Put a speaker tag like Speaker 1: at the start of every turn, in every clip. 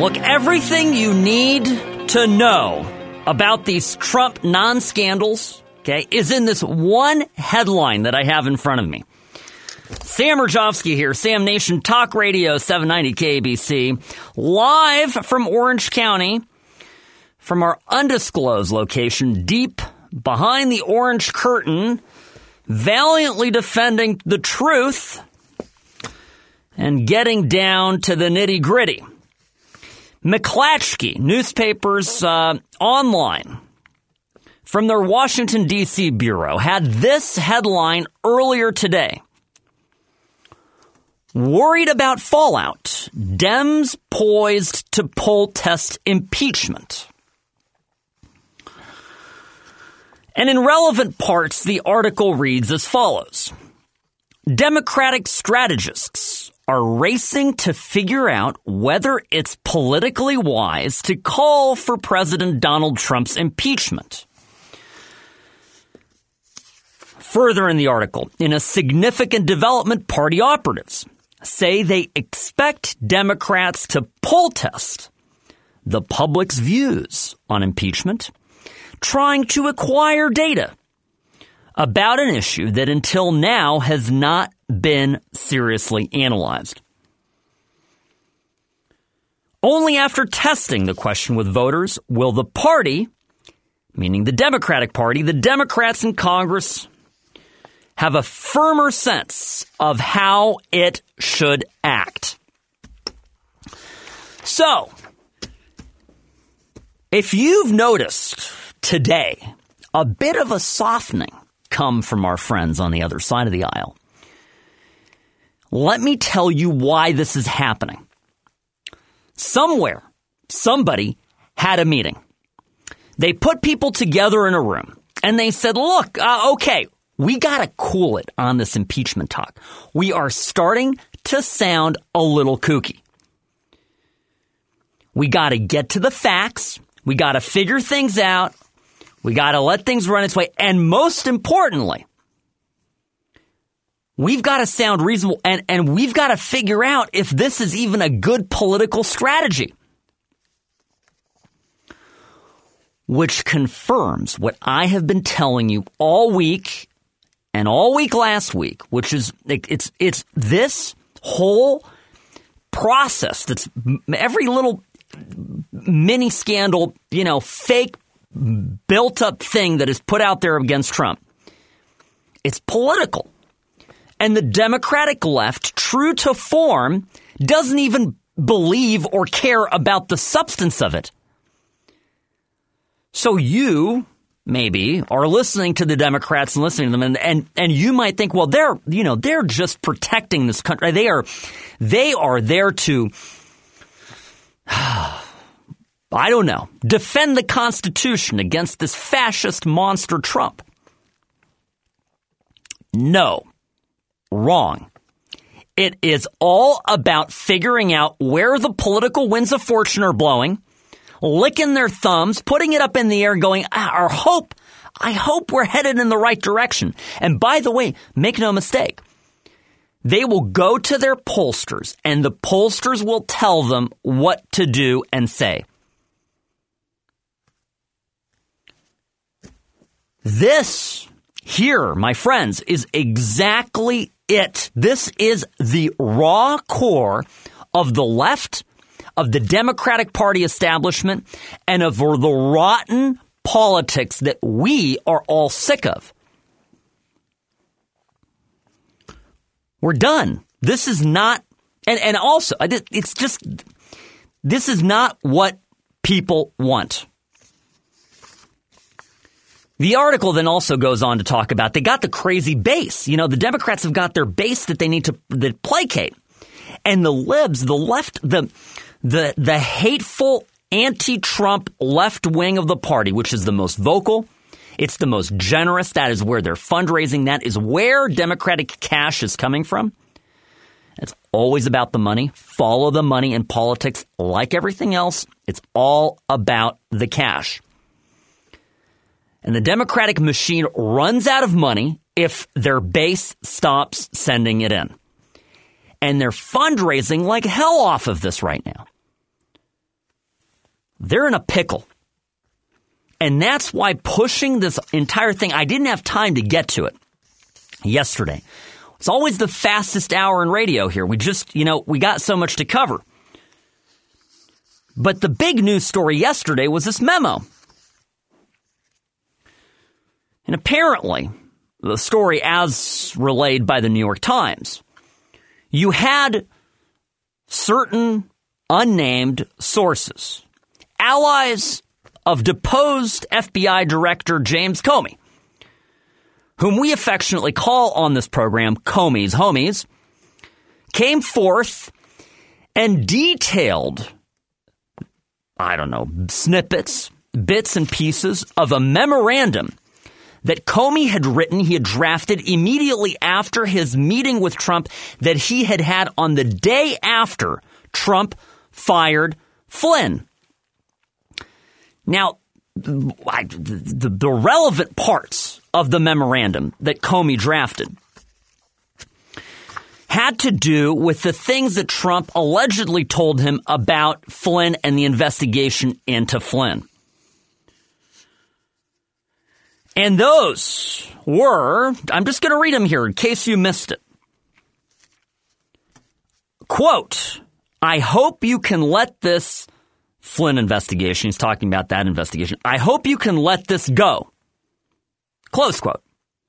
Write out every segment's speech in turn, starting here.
Speaker 1: Look, everything you need to know about these Trump non-scandals, okay, is in this one headline that I have in front of me. Sam Rajovsky here, Sam Nation Talk Radio 790 KBC, live from Orange County, from our undisclosed location, deep behind the orange curtain, valiantly defending the truth and getting down to the nitty-gritty. McClatchy newspapers online from their Washington, D.C. bureau had this headline earlier today. Worried about fallout, Dems poised to poll test impeachment. And in relevant parts, the article reads as follows. Democratic strategists are racing to figure out whether it's politically wise to call for President Donald Trump's impeachment. Further in the article, in a significant development, party operatives say they expect Democrats to poll test the public's views on impeachment, trying to acquire data about an issue that until now has not been seriously analyzed. Only after testing the question with voters will the party, meaning the Democratic Party, the Democrats in Congress, have a firmer sense of how it should act. So, if you've noticed today a bit of a softening come from our friends on the other side of the aisle, let me tell you why this is happening. Somewhere, somebody had a meeting. They put people together in a room and they said, look, okay, we got to cool it on this impeachment talk. We are starting to sound a little kooky. We got to get to the facts. We got to figure things out. We got to let things run its way. And most importantly, we've got to sound reasonable, and we've got to figure out if this is even a good political strategy. Which confirms what I have been telling you all week and all week last week, which is it's this whole process that's every little mini scandal, fake built up thing that is put out there against Trump. It's political. And the Democratic left, true to form, doesn't even believe or care about the substance of it. So you, maybe, are listening to the Democrats and listening to them, and you might think, well, they're just protecting this country. They are there to, I don't know, defend the Constitution against this fascist monster Trump. No. Wrong. It is all about figuring out where the political winds of fortune are blowing, licking their thumbs, putting it up in the air, going, I hope we're headed in the right direction. And by the way, make no mistake, they will go to their pollsters and the pollsters will tell them what to do and say. This here, my friends, is exactly it. This is the raw core of the left, of the Democratic Party establishment, and of the rotten politics that we are all sick of. We're done. This is not, and also, it's just, this is not what people want. The article then also goes on to talk about they got the crazy base. The Democrats have got their base that they need to placate. And the libs, the left, the hateful anti-Trump left wing of the party, which is the most vocal, it's the most generous, that is where they're fundraising, that is where Democratic cash is coming from. It's always about the money. Follow the money in politics. Like everything else, it's all about the cash. And the Democratic machine runs out of money if their base stops sending it in. And they're fundraising like hell off of this right now. they're in a pickle. And that's why pushing this entire thing, I didn't have time to get to it yesterday. It's always the fastest hour in radio here. We just, we got so much to cover. But the big news story yesterday was this memo. And apparently, the story as relayed by the New York Times, you had certain unnamed sources, allies of deposed FBI Director James Comey, whom we affectionately call on this program Comey's homies, came forth and detailed, snippets, bits and pieces of a memorandum that Comey had written, he had drafted immediately after his meeting with Trump that he had had on the day after Trump fired Flynn. Now, the relevant parts of the memorandum that Comey drafted had to do with the things that Trump allegedly told him about Flynn and the investigation into Flynn. And those were, I'm just going to read them here in case you missed it. Quote, I hope you can let this Flynn investigation, he's talking about that investigation, I hope you can let this go. Close quote.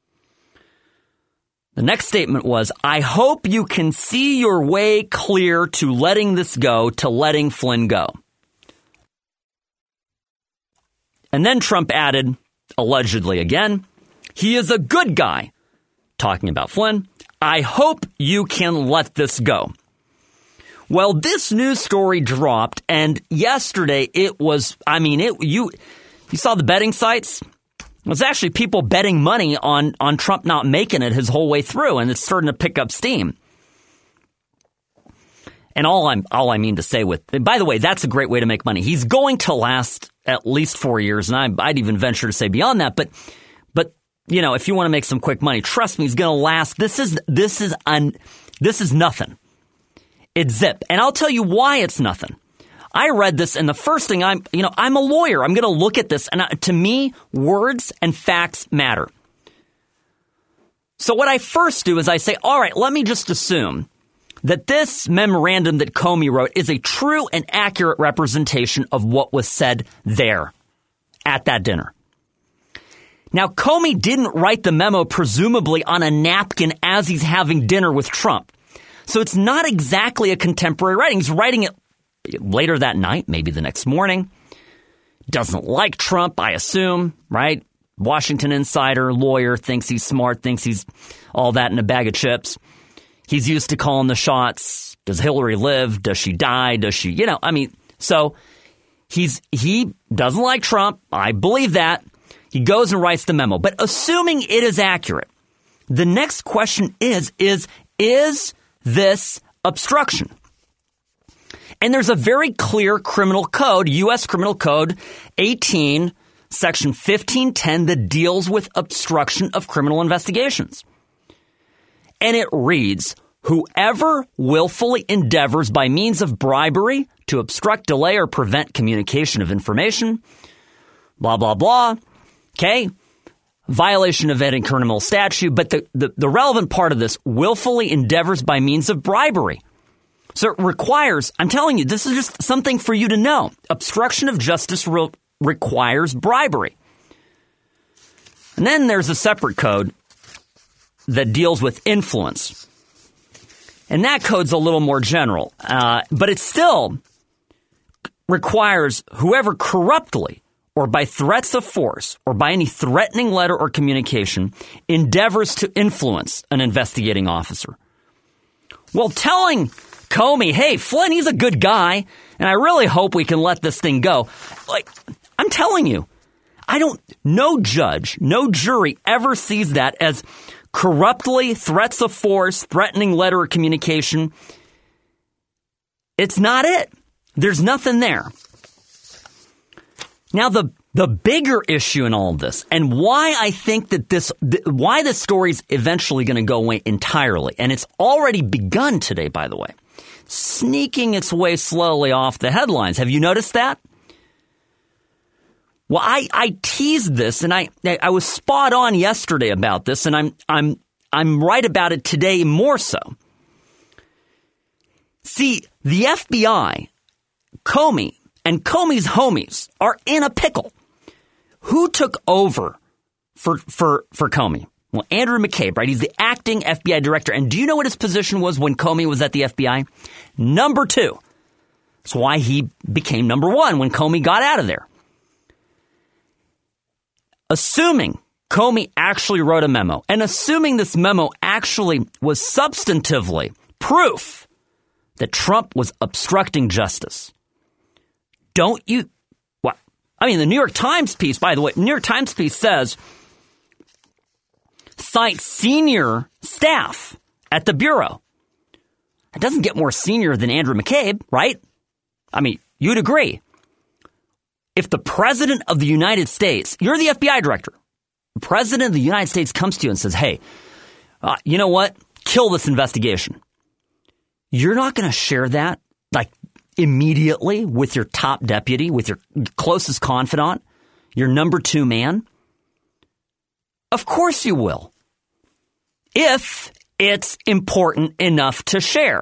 Speaker 1: The next statement was, I hope you can see your way clear to letting this go, to letting Flynn go. And then Trump added, allegedly again, he is a good guy. Talking about Flynn, I hope you can let this go. Well, this news story dropped, and yesterday it was, you saw the betting sites? It was actually people betting money on Trump not making it his whole way through, and it's starting to pick up steam. And all I mean to say by the way, that's a great way to make money. He's going to last at least 4 years, and I'd even venture to say beyond that. But if you want to make some quick money, trust me, he's going to last. This is nothing. It's zip, and I'll tell you why it's nothing. I read this, and the first thing I'm a lawyer. I'm going to look at this, and to me, words and facts matter. So what I first do is I say, all right, let me just assume that this memorandum that Comey wrote is a true and accurate representation of what was said there at that dinner. Now, Comey didn't write the memo presumably on a napkin as he's having dinner with Trump. So it's not exactly a contemporary writing. He's writing it later that night, maybe the next morning. Doesn't like Trump, I assume, right? Washington insider, lawyer, thinks he's smart, thinks he's all that in a bag of chips. He's used to calling the shots. Does Hillary live? Does she die? Does she, so he doesn't like Trump. I believe that. He goes and writes the memo. But assuming it is accurate, the next question is this obstruction? And there's a very clear criminal code, U.S. Criminal Code 18, Section 1510, that deals with obstruction of criminal investigations. And it reads, whoever willfully endeavors by means of bribery to obstruct, delay, or prevent communication of information, blah, blah, blah. Okay? Violation of any criminal statute. But the relevant part of this, willfully endeavors by means of bribery. So it requires, I'm telling you, this is just something for you to know. Obstruction of justice requires bribery. And then there's a separate code that deals with influence. And that code's a little more general. But it still requires whoever corruptly or by threats of force or by any threatening letter or communication endeavors to influence an investigating officer. Well, telling Comey, hey, Flynn, he's a good guy, and I really hope we can let this thing go. Like, I'm telling you, no judge, no jury ever sees that as corruptly, threats of force, threatening letter or communication. It's not it. There's nothing there. Now, the bigger issue in all of this, and why I think that why this story's eventually going to go away entirely, and it's already begun today, by the way, sneaking its way slowly off the headlines. Have you noticed that? Well, I teased this, and I was spot on yesterday about this, and I'm right about it today more so. See, the FBI, Comey, and Comey's homies are in a pickle. Who took over for Comey? Well, Andrew McCabe, right? He's the acting FBI director. And do you know what his position was when Comey was at the FBI? Number 2. That's why he became number 1 when Comey got out of there. Assuming Comey actually wrote a memo, and assuming this memo actually was substantively proof that Trump was obstructing justice, don't you? Well, I mean, the New York Times piece, by the way, New York Times piece says, cites senior staff at the Bureau. It doesn't get more senior than Andrew McCabe, right? I mean, you'd agree. If the president of the United States, you're the FBI director, the president of the United States comes to you and says, hey, you know what? Kill this investigation. You're not going to share that like immediately with your top deputy, with your closest confidant, your number 2 man. Of course you will. If it's important enough to share.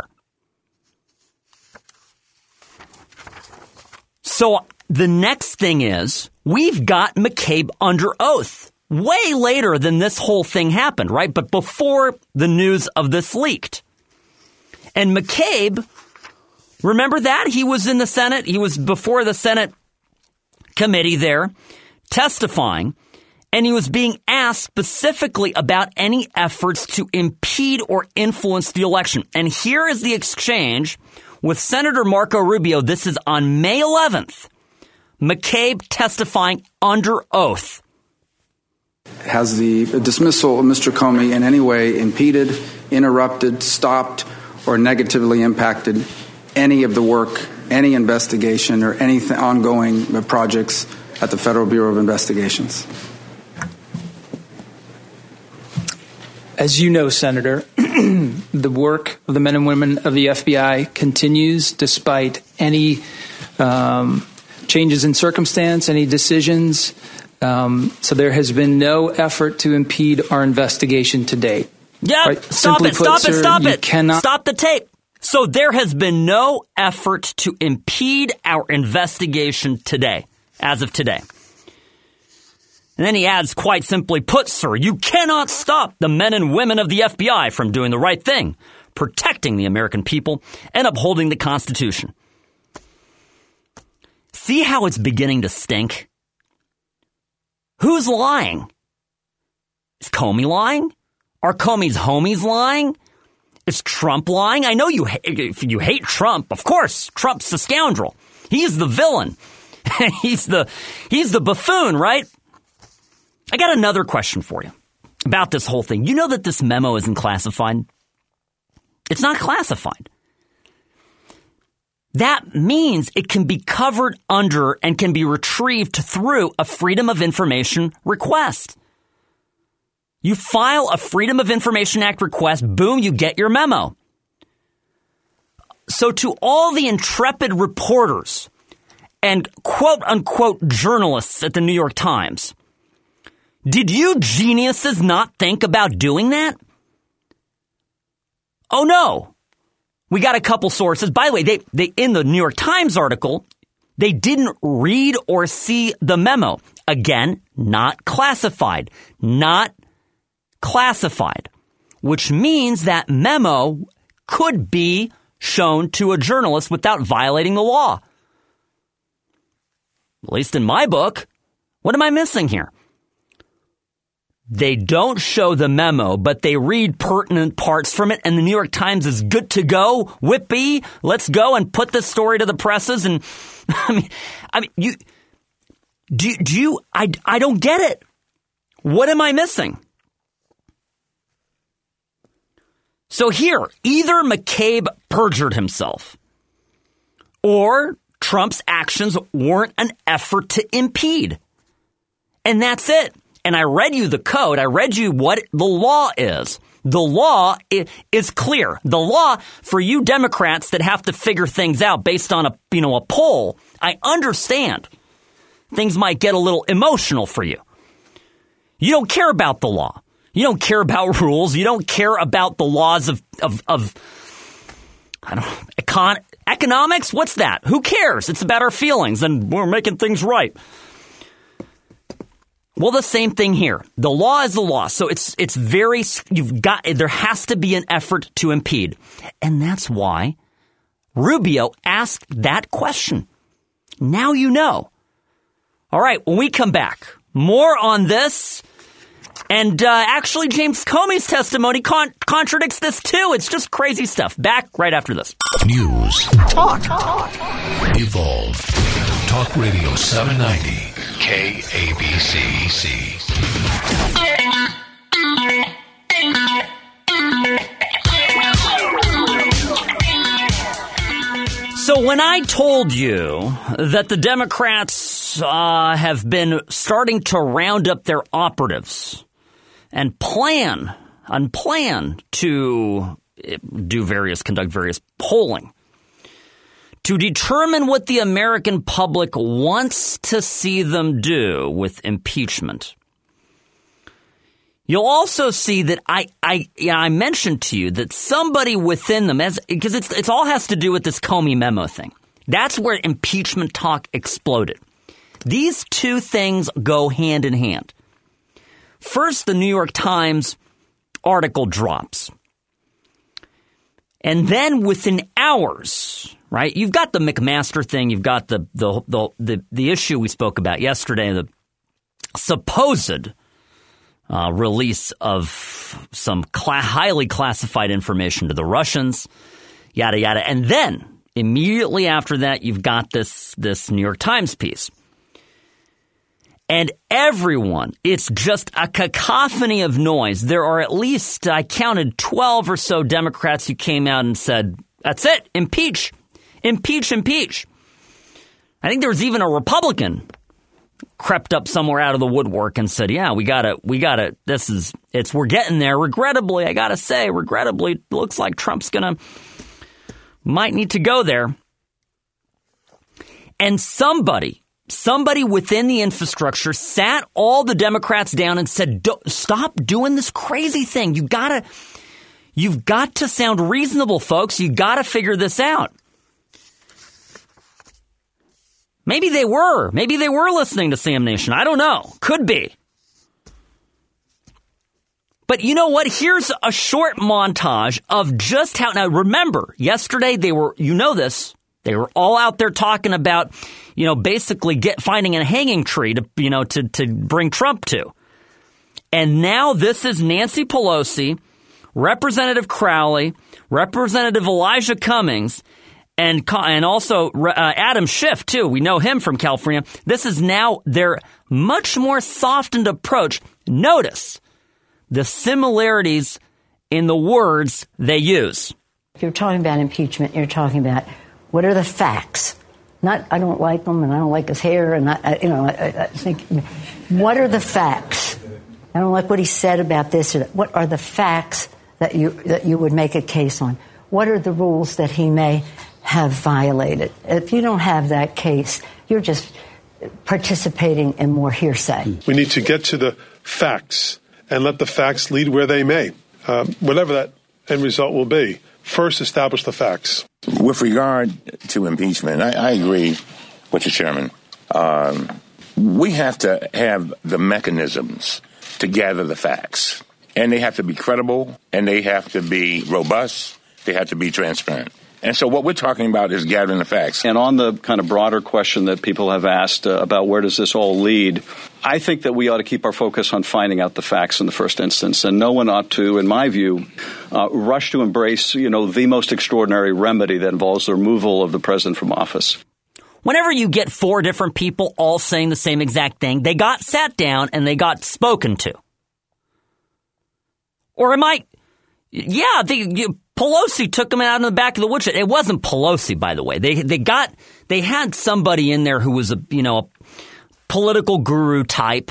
Speaker 1: So the next thing is we've got McCabe under oath way later than this whole thing happened, right? But before the news of this leaked. And McCabe, remember that? He was in the Senate. He was before the Senate committee there testifying. And he was being asked specifically about any efforts to impede or influence the election. And here is the exchange with Senator Marco Rubio. This is on May 11th. McCabe testifying under oath.
Speaker 2: Has the dismissal of Mr. Comey in any way impeded, interrupted, stopped, or negatively impacted any of the work, any investigation, or any ongoing projects at the Federal Bureau of Investigations?
Speaker 3: As you know, Senator, the work of the men and women of the FBI continues despite any changes in circumstance, any decisions. So there has been no effort to impede our investigation to date.
Speaker 1: Yeah,
Speaker 3: right?
Speaker 1: Stop it.
Speaker 3: Cannot
Speaker 1: Stop the tape. So there has been no effort to impede our investigation today, as of today. And then he adds, quite simply put, sir, you cannot stop the men and women of the FBI from doing the right thing, protecting the American people and upholding the Constitution. See how it's beginning to stink? Who's lying? Is Comey lying? Are Comey's homies lying? Is Trump lying? I know you hate Trump. Of course, Trump's the scoundrel. He's the villain. he's the buffoon, right? I got another question for you about this whole thing. You know that this memo isn't classified? It's not classified. That means it can be covered under and can be retrieved through a Freedom of Information request. You file a Freedom of Information Act request, boom, you get your memo. So to all the intrepid reporters and quote-unquote journalists at the New York Times, did you geniuses not think about doing that? Oh, no. We got a couple sources. By the way, they in the New York Times article, they didn't read or see the memo. Again, not classified. Not classified. Which means that memo could be shown to a journalist without violating the law. At least in my book. What am I missing here? They don't show the memo, but they read pertinent parts from it, and the New York Times is good to go. Whippy, let's go and put this story to the presses. And I mean, I don't get it. What am I missing? So here, either McCabe perjured himself, or Trump's actions weren't an effort to impede. And that's it. And I read you the code. I read you what the law is. The law is clear. The law for you Democrats that have to figure things out based on a poll, I understand things might get a little emotional for you. You don't care about the law. You don't care about rules. You don't care about the laws of I don't know, economics. What's that? Who cares? It's about our feelings, and we're making things right. Well, the same thing here. The law is the law. So it's very, there has to be an effort to impede. And that's why Rubio asked that question. Now you know. All right, when we come back, more on this. And actually, James Comey's testimony contradicts this, too. It's just crazy stuff. Back right after this.
Speaker 4: News. Talk. Evolve. Talk Radio 790. KABC.
Speaker 1: So when I told you that the Democrats have been starting to round up their operatives and plan to conduct various polling to determine what the American public wants to see them do with impeachment. You'll also see that I mentioned to you that somebody within them, because it's all has to do with this Comey memo thing. That's where impeachment talk exploded. These two things go hand in hand. First, the New York Times article drops. And then within hours, right, you've got the McMaster thing, you've got the issue we spoke about yesterday, the supposed release of some highly classified information to the Russians, yada, yada. And then immediately after that, you've got this New York Times piece. And everyone, it's just a cacophony of noise. There are at least, I counted 12 or so Democrats who came out and said, that's it, impeach, impeach, impeach. I think there was even a Republican crept up somewhere out of the woodwork and said, yeah, we gotta, we're getting there. Regrettably, I gotta say, it looks like Trump's might need to go there. And somebody within the infrastructure sat all the Democrats down and said, stop doing this crazy thing. You've got to sound reasonable, folks. You got to figure this out. Maybe they were listening to Sam Nation. I don't know. Could be. But you know what? Here's a short montage of just how, now remember, yesterday they were all out there talking about, basically finding a hanging tree to bring Trump to. And now this is Nancy Pelosi, Representative Crowley, Representative Elijah Cummings, and also Adam Schiff, too. We know him from California. This is now their much more softened approach. Notice the similarities in the words they use.
Speaker 5: If you're talking about impeachment, you're talking about what are the facts? Not, I don't like him and I don't like his hair and I think, what are the facts? I don't like what he said about this or that. What are the facts that you would make a case on? What are the rules that he may have violated? If you don't have that case, you're just participating in more hearsay.
Speaker 6: We need to get to the facts and let the facts lead where they may, whatever that end result will be. First, establish the facts.
Speaker 7: With regard to impeachment, I agree with the chairman. We have to have the mechanisms to gather the facts. And they have to be credible, and they have to be robust, they have to be transparent. And so what we're talking about is gathering the facts.
Speaker 8: And on the kind of broader question that people have asked about where does this all lead, I think that we ought to keep our focus on finding out the facts in the first instance. And no one ought to, in my view, rush to embrace, the most extraordinary remedy that involves the removal of the president from office.
Speaker 1: Whenever you get four different people all saying the same exact thing, they got sat down and they got spoken to. Or Pelosi took them out in the back of the woodshed. It wasn't Pelosi, by the way. They had somebody in there who was a political guru type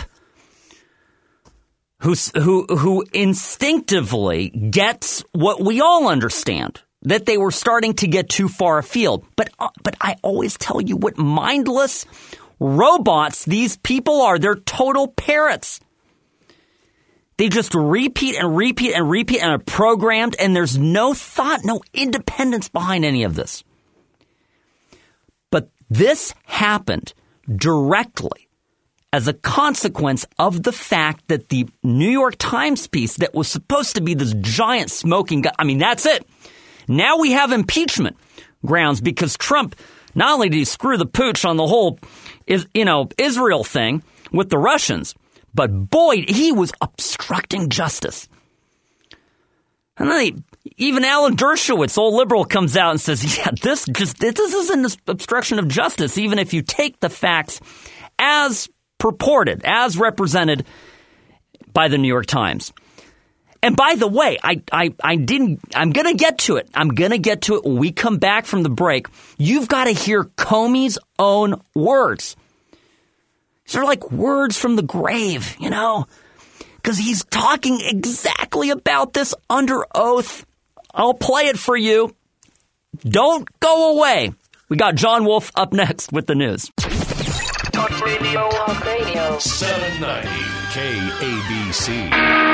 Speaker 1: who instinctively gets what we all understand, that they were starting to get too far afield. But I always tell you what mindless, robots these people are. They're total parrots. They just repeat and repeat and repeat and are programmed, and there's no thought, no independence behind any of this. But this happened directly as a consequence of the fact that the New York Times piece that was supposed to be this giant smoking gun, I mean, that's it. Now we have impeachment grounds because Trump, not only did he screw the pooch on the whole, Israel thing with the Russians, but boy, he was obstructing justice. And then even Alan Dershowitz, old liberal, comes out and says, yeah, this isn't an obstruction of justice, even if you take the facts as purported, as represented by the New York Times. And by the way, I'm going to get to it. I'm going to get to it when we come back from the break. You've got to hear Comey's own words. These are like words from the grave, because he's talking exactly about this under oath. I'll play it for you. Don't go away. We got John Wolf up next with the news.
Speaker 9: Talk Radio.
Speaker 4: 790 KABC.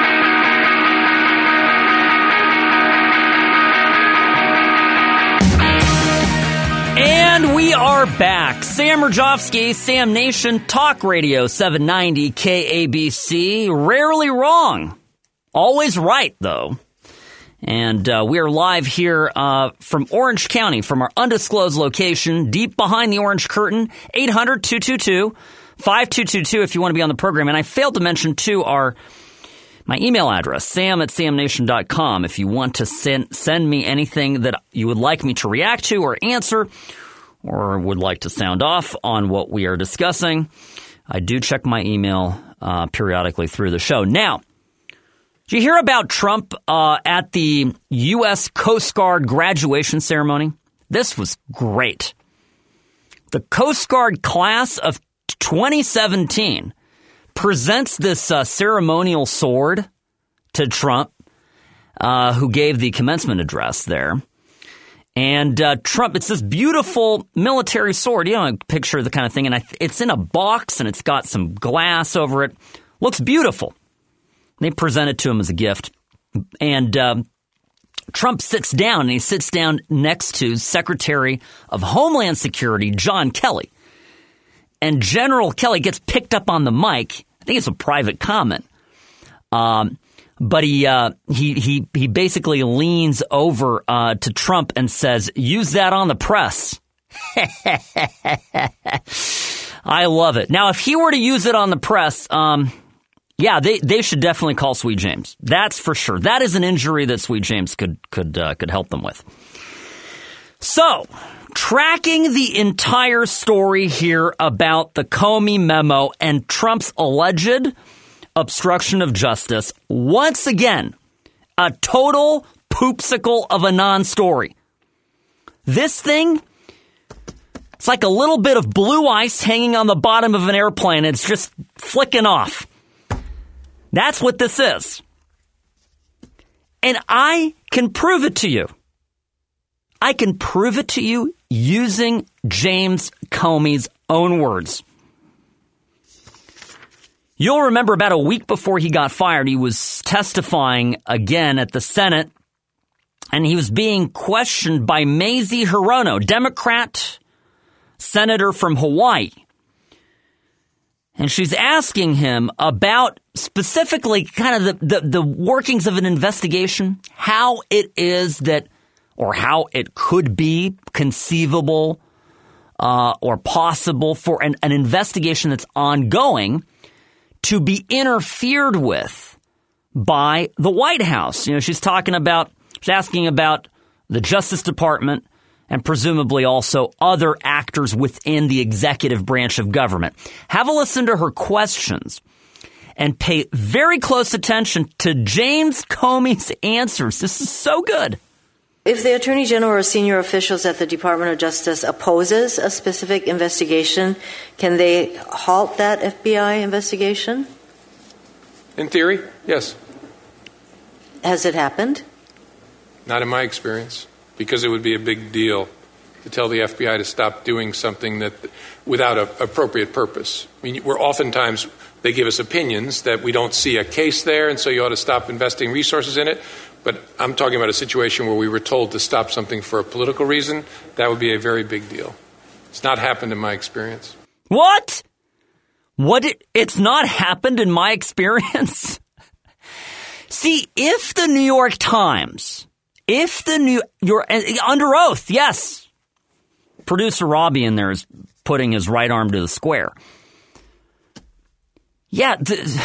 Speaker 1: And we are back. Sam Rajovsky, Sam Nation, Talk Radio 790 KABC. Rarely wrong. Always right, though. And we are live here from Orange County, from our undisclosed location, deep behind the orange curtain, 800-222-5222 if you want to be on the program. And I failed to mention, too, my email address, sam@samnation.com, if you want to send me anything that you would like me to react to or answer or would like to sound off on what we are discussing. I do check my email periodically through the show. Now, did you hear about Trump at the U.S. Coast Guard graduation ceremony? This was great. The Coast Guard class of 2017 presents this ceremonial sword to Trump, who gave the commencement address there. And Trump, it's this beautiful military sword. Picture the kind of thing. And it's in a box, and it's got some glass over it. Looks beautiful. They present it to him as a gift. And Trump sits down, and he sits down next to Secretary of Homeland Security, John Kelly. And General Kelly gets picked up on the mic. I think it's a private comment. But he basically leans over to Trump and says, "Use that on the press." I love it. Now, if he were to use it on the press, yeah, they should definitely call Sweet James. That's for sure. That is an injury that Sweet James could help them with. So, tracking the entire story here about the Comey memo and Trump's alleged obstruction of justice. Once again, a total poopsicle of a non-story. This thing, it's like a little bit of blue ice hanging on the bottom of an airplane. It's just flicking off. That's what this is. And I can prove it to you. I can prove it to you using James Comey's own words. You'll remember about a week before he got fired, he was testifying again at the Senate, and he was being questioned by Mazie Hirono, Democrat senator from Hawaii. And she's asking him about specifically kind of the workings of an investigation, how it is that, or how it could be conceivable or possible for an investigation that's ongoing to be interfered with by the White House. She's asking about the Justice Department and presumably also other actors within the executive branch of government. Have a listen to her questions and pay very close attention to James Comey's answers. This is so good.
Speaker 10: If the Attorney General or senior officials at the Department of Justice opposes a specific investigation, can they halt that FBI investigation?
Speaker 11: In theory, yes.
Speaker 10: Has it happened?
Speaker 11: Not in my experience, because it would be a big deal to tell the FBI to stop doing something that without an appropriate purpose. I mean, oftentimes they give us opinions that we don't see a case there, and so you ought to stop investing resources in it. But I'm talking about a situation where we were told to stop something for a political reason. That would be a very big deal. It's not happened in my experience.
Speaker 1: What? It's not happened in my experience? See, if the New York Times, you're under oath, yes. Producer Robbie in there is putting his right arm to the square. Yeah,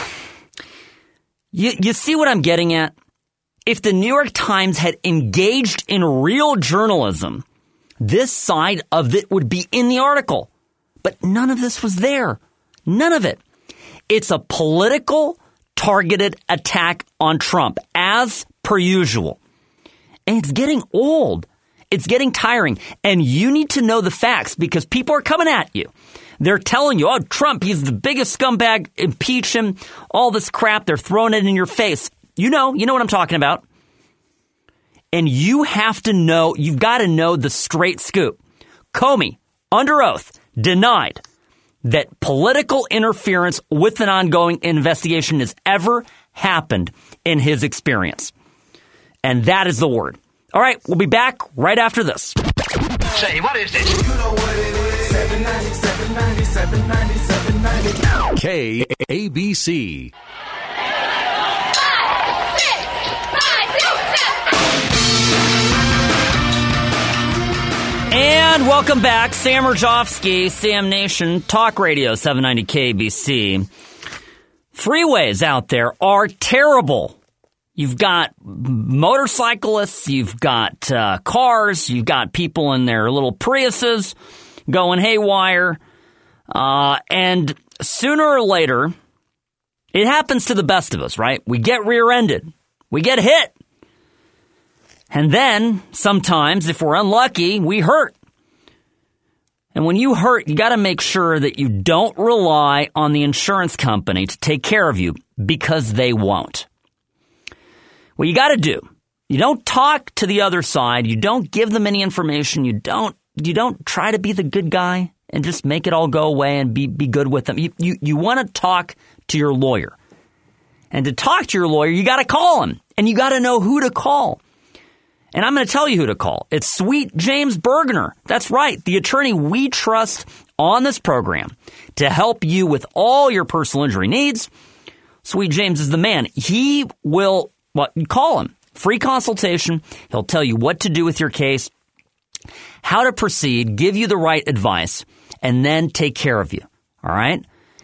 Speaker 1: you see what I'm getting at? If the New York Times had engaged in real journalism, this side of it would be in the article. But none of this was there. None of it. It's a political, targeted attack on Trump, as per usual. And it's getting old. It's getting tiring. And you need to know the facts because people are coming at you. They're telling you, oh, Trump, he's the biggest scumbag, impeach him, all this crap. They're throwing it in your face. You know what I'm talking about. And you have to know, you've got to know the straight scoop. Comey, under oath, denied that political interference with an ongoing investigation has ever happened in his experience. And that is the word. All right, we'll be back right after this.
Speaker 9: Say, what is this?
Speaker 12: You know what it is. 790, 790, 790, 790.
Speaker 13: KABC.
Speaker 1: And welcome back. Sam Rajovsky, Sam Nation, Talk Radio 790 KBC. Freeways out there are terrible. You've got motorcyclists, you've got cars, you've got people in their little Priuses going haywire. And sooner or later, it happens to the best of us, right? We get rear-ended. We get hit. And then, sometimes, if we're unlucky, we hurt. And when you hurt, you got to make sure that you don't rely on the insurance company to take care of you, because they won't. What you got to do, you don't talk to the other side, you don't give them any information, you don't try to be the good guy and just make it all go away and be good with them. You want to talk to your lawyer. And to talk to your lawyer, you got to call him, and you got to know who to call. And I'm going to tell you who to call. It's Sweet James Bergner. That's right, the attorney we trust on this program to help you with all your personal injury needs. Sweet James is the man. He will, you call him. Free consultation. He'll tell you what to do with your case, how to proceed, give you the right advice, and then take care of you. All right?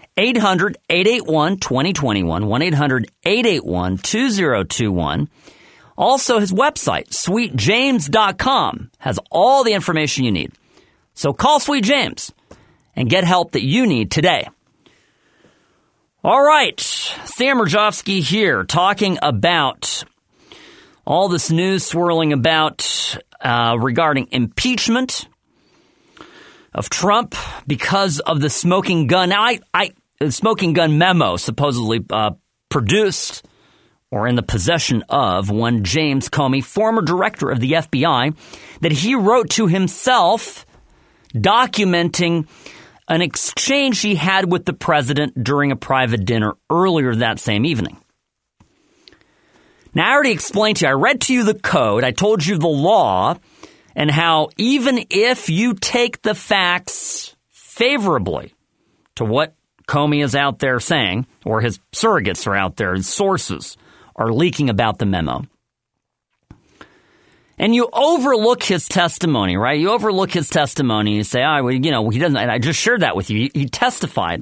Speaker 1: 800-881-2021, 1-800-881-2021. Also, his website, sweetjames.com, has all the information you need. So call Sweet James and get help that you need today. All right, Sam Rajovsky here talking about all this news swirling about regarding impeachment of Trump because of the smoking gun. Now, the smoking gun memo supposedly produced or in the possession of one James Comey, former director of the FBI, that he wrote to himself documenting an exchange he had with the president during a private dinner earlier that same evening. Now, I already explained to you, I read to you the code, I told you the law, and how even if you take the facts favorably to what Comey is out there saying, or his surrogates are out there, his sources are leaking about the memo, and you overlook his testimony, right? You overlook his testimony. You say, he doesn't, and I just shared that with you. He testified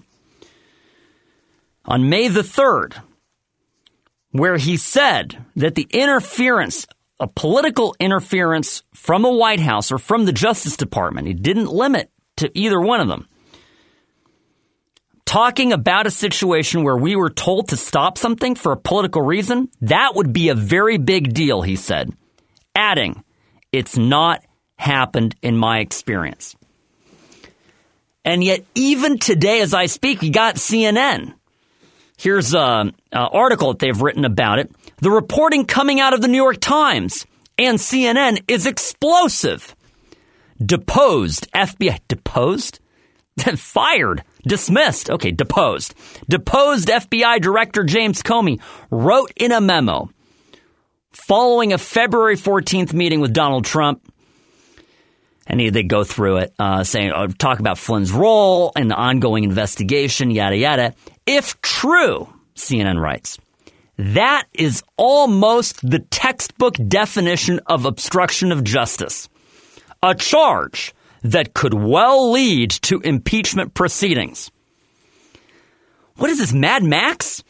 Speaker 1: on May the 3rd, where he said that the interference, a political interference from the White House or from the Justice Department, he didn't limit to either one of them, talking about a situation where we were told to stop something for a political reason, that would be a very big deal, he said, adding, it's not happened in my experience. And yet, even today as I speak, you got CNN. Here's an article that they've written about it. The reporting coming out of the New York Times and CNN is explosive. deposed FBI. Deposed? Fired. Dismissed. Okay, deposed. Deposed FBI Director James Comey wrote in a memo following a February 14th meeting with Donald Trump. And they go through it, saying, talk about Flynn's role in the ongoing investigation, yada, yada. If true, CNN writes, that is almost the textbook definition of obstruction of justice. A charge that could well lead to impeachment proceedings. What is this, Mad Max?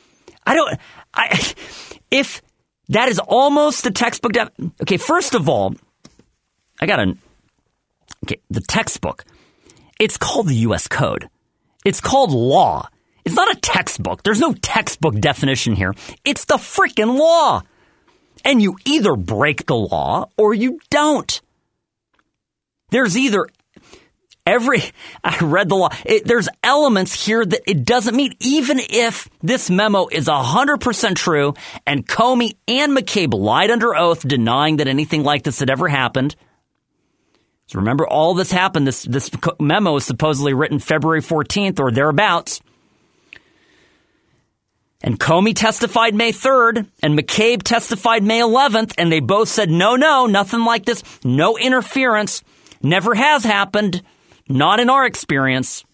Speaker 1: If that is almost the textbook okay, first of all, the textbook, it's called the U.S. Code. It's called law. It's not a textbook. There's no textbook definition here. It's the freaking law. And you either break the law or you don't. There's either I read the law. There's elements here that it doesn't meet, even if this memo is 100% true and Comey and McCabe lied under oath denying that anything like this had ever happened. So remember, all this happened. This memo is supposedly written February 14th or thereabouts. And Comey testified May 3rd, and McCabe testified May 11th, and they both said, no, nothing like this. No interference. Never has happened. Not in our experience.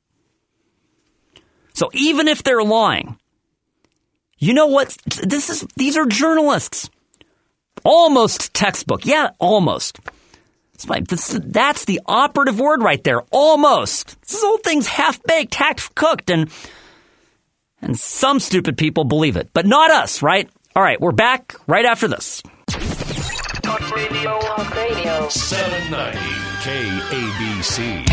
Speaker 1: So even if they're lying, you know what? These are journalists. Almost textbook. Yeah, almost. That's the operative word right there. Almost. This whole thing's half-baked, half-cooked, and some stupid people believe it. But not us, right? All right, we're back right after this.
Speaker 4: Talk Radio. 790 KABC.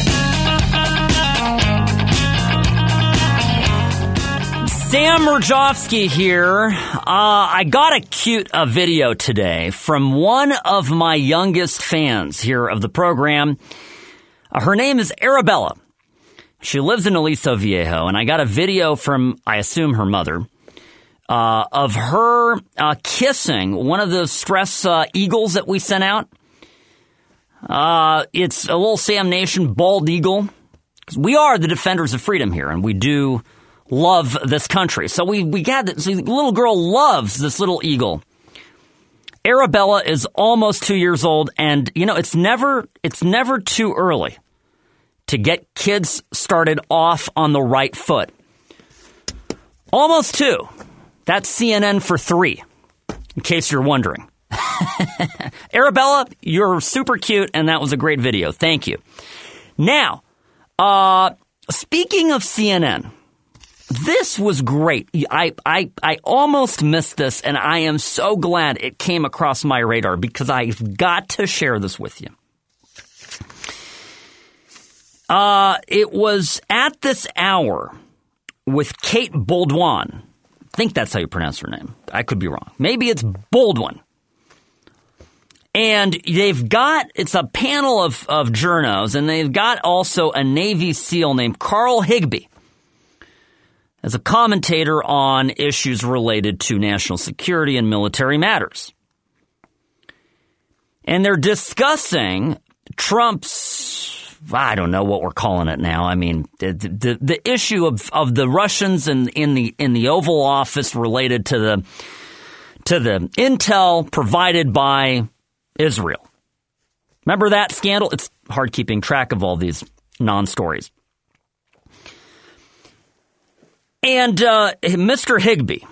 Speaker 1: Sam Murjovsky here. I got a cute video today from one of my youngest fans here of the program. Her name is Arabella. She lives in Aliso Viejo, and I got a video from, I assume, her mother, of her kissing one of those stress eagles that we sent out. It's a little Sam Nation bald eagle. We are the defenders of freedom here, and we do love this country. So we got this. The little girl loves this little eagle. Arabella is almost 2 years old, and it's never too early to get kids started off on the right foot. Almost 2. That's CNN for 3, in case you're wondering. Arabella, you're super cute, and that was a great video. Thank you. Now, speaking of CNN, this was great. I almost missed this, and I am so glad it came across my radar because I've got to share this with you. It was At This Hour with Kate Bolduan. I think that's how you pronounce her name. I could be wrong. Maybe it's Baldwin. And it's a panel of journos, and they've got also a Navy SEAL named Carl Higbie as a commentator on issues related to national security and military matters. And they're discussing Trump's, I don't know what we're calling it now. I mean, the issue of the Russians in the Oval Office related to the intel provided by Israel. Remember that scandal? It's hard keeping track of all these non-stories. And Mr. Higbie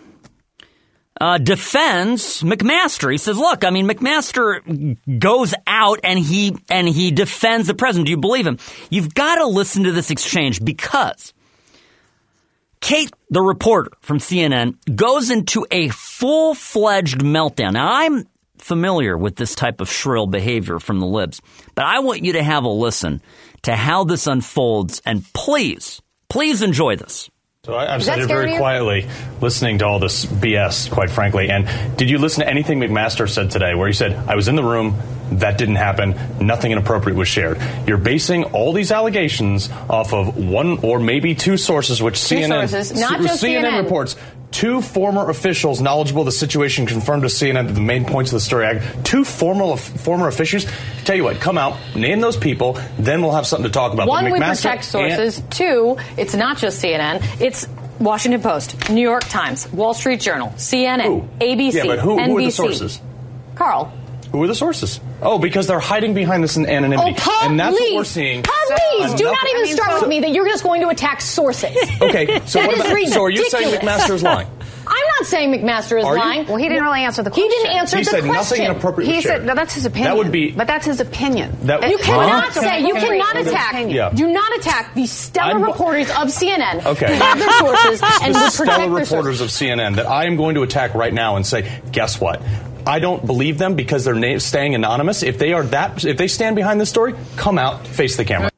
Speaker 1: defends McMaster. He says, look, I mean, McMaster goes out and he defends the president. Do you believe him? You've got to listen to this exchange because Kate, the reporter from CNN, goes into a full-fledged meltdown. Now, I'm familiar with this type of shrill behavior from the libs, but I want you to have a listen to how this unfolds, and please enjoy this.
Speaker 13: So I've sat here very quietly listening to all this BS, quite frankly. And did you listen to anything McMaster said today where he said, I was in the room, that didn't happen, nothing inappropriate was shared? You're basing all these allegations off of one or maybe two sources, which CNN reports. 2 former officials knowledgeable of the situation confirmed to CNN the main points of the story. 2 former officials. Tell you what, come out, name those people, then we'll have something to talk about.
Speaker 14: One, we protect sources. 2, it's not just CNN. It's Washington Post, New York Times, Wall Street Journal, CNN, ABC,
Speaker 13: yeah, but who
Speaker 14: NBC.
Speaker 13: are the sources?
Speaker 14: Carl.
Speaker 13: Who are the sources? Oh, because they're hiding behind this anonymity.
Speaker 14: Oh,
Speaker 13: and that's what we're seeing.
Speaker 14: Please, do not even start with me that you're just going to attack sources.
Speaker 13: Okay, so
Speaker 14: that
Speaker 13: what about,
Speaker 14: is
Speaker 13: so are you saying McMaster is lying?
Speaker 14: I'm not saying McMaster is lying.
Speaker 15: Well, he didn't really answer the question.
Speaker 14: He didn't answer the question.
Speaker 13: He said nothing inappropriate was shared.
Speaker 15: He said, no, that's his opinion.
Speaker 13: That would be...
Speaker 15: But that's his opinion.
Speaker 14: You cannot say, you cannot attack, do not attack the stellar reporters of CNN who have their sources and would protect their
Speaker 13: stellar reporters of CNN that I am going to attack right now and say, guess what? I don't believe them because they're staying anonymous. If they stand behind this story, come out, face the camera.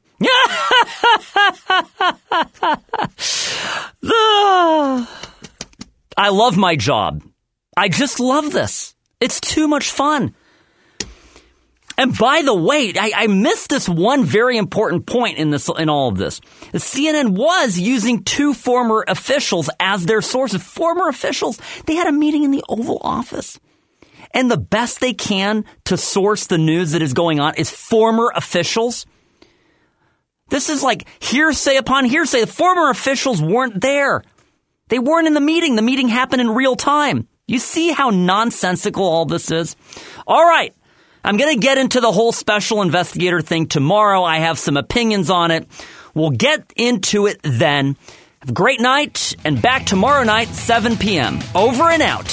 Speaker 1: I love my job. I just love this. It's too much fun. And by the way, I missed this one very important point in all of this. The CNN was using 2 former officials as their sources. Former officials. They had a meeting in the Oval Office. And the best they can to source the news that is going on is former officials. This is like hearsay upon hearsay. The former officials weren't there. They weren't in the meeting. The meeting happened in real time. You see how nonsensical all this is? All right. I'm going to get into the whole special investigator thing tomorrow. I have some opinions on it. We'll get into it then. Have a great night, and back tomorrow night, 7 p.m. Over and out.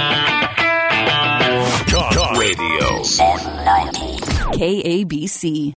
Speaker 4: Talk Radio.
Speaker 16: 790 KABC.